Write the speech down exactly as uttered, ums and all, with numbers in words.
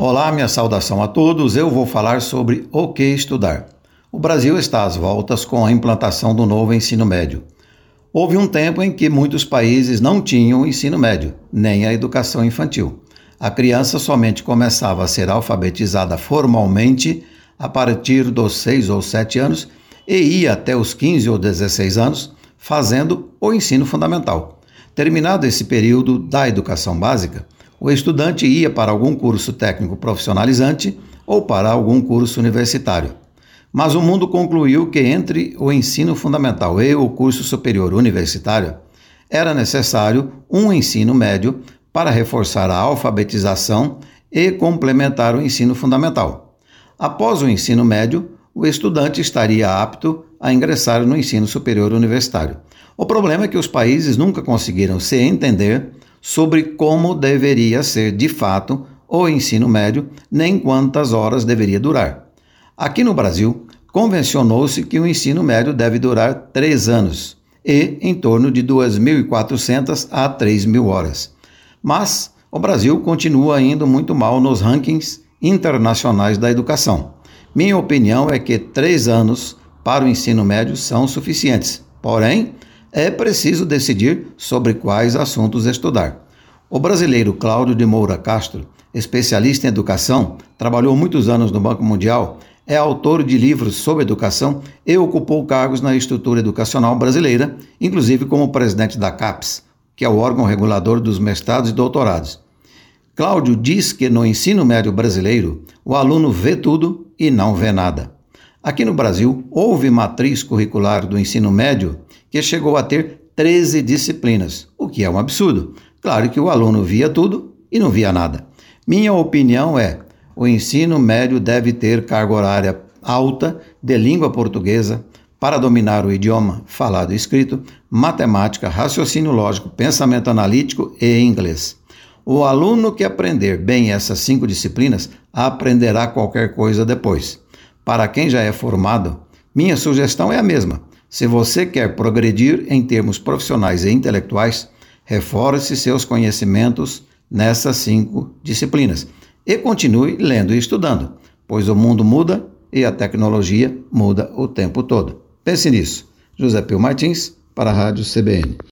Olá, minha saudação a todos. Eu vou falar sobre o que estudar. O Brasil está às voltas com a implantação do novo ensino médio. Houve um tempo em que muitos países não tinham o ensino médio, nem a educação infantil. A criança somente começava a ser alfabetizada formalmente a partir dos seis ou sete anos e ia até os quinze ou dezesseis anos fazendo o ensino fundamental. Terminado esse período da educação básica, o estudante ia para algum curso técnico profissionalizante ou para algum curso universitário. Mas o mundo concluiu que entre o ensino fundamental e o curso superior universitário era necessário um ensino médio para reforçar a alfabetização e complementar o ensino fundamental. Após o ensino médio, o estudante estaria apto a ingressar no ensino superior universitário. O problema é que os países nunca conseguiram se entender sobre como deveria ser de fato o ensino médio, nem quantas horas deveria durar. Aqui no Brasil, convencionou-se que o ensino médio deve durar três anos e em torno de duas mil e quatrocentas a três mil horas. Mas o Brasil continua indo muito mal nos rankings internacionais da educação. Minha opinião é que três anos para o ensino médio são suficientes, porém, é preciso decidir sobre quais assuntos estudar. O brasileiro Cláudio de Moura Castro, especialista em educação, trabalhou muitos anos no Banco Mundial, é autor de livros sobre educação e ocupou cargos na estrutura educacional brasileira, inclusive como presidente da CAPES, que é o órgão regulador dos mestrados e doutorados. Cláudio diz que no ensino médio brasileiro, o aluno vê tudo e não vê nada. Aqui no Brasil, houve matriz curricular do ensino médio que chegou a ter treze disciplinas, o que é um absurdo. Claro que o aluno via tudo e não via nada. Minha opinião é, o ensino médio deve ter carga horária alta de língua portuguesa para dominar o idioma falado e escrito, matemática, raciocínio lógico, pensamento analítico e inglês. O aluno que aprender bem essas cinco disciplinas aprenderá qualquer coisa depois. Para quem já é formado, minha sugestão é a mesma. Se você quer progredir em termos profissionais e intelectuais, reforce seus conhecimentos nessas cinco disciplinas e continue lendo e estudando, pois o mundo muda e a tecnologia muda o tempo todo. Pense nisso. José Pio Martins, para a Rádio C B N.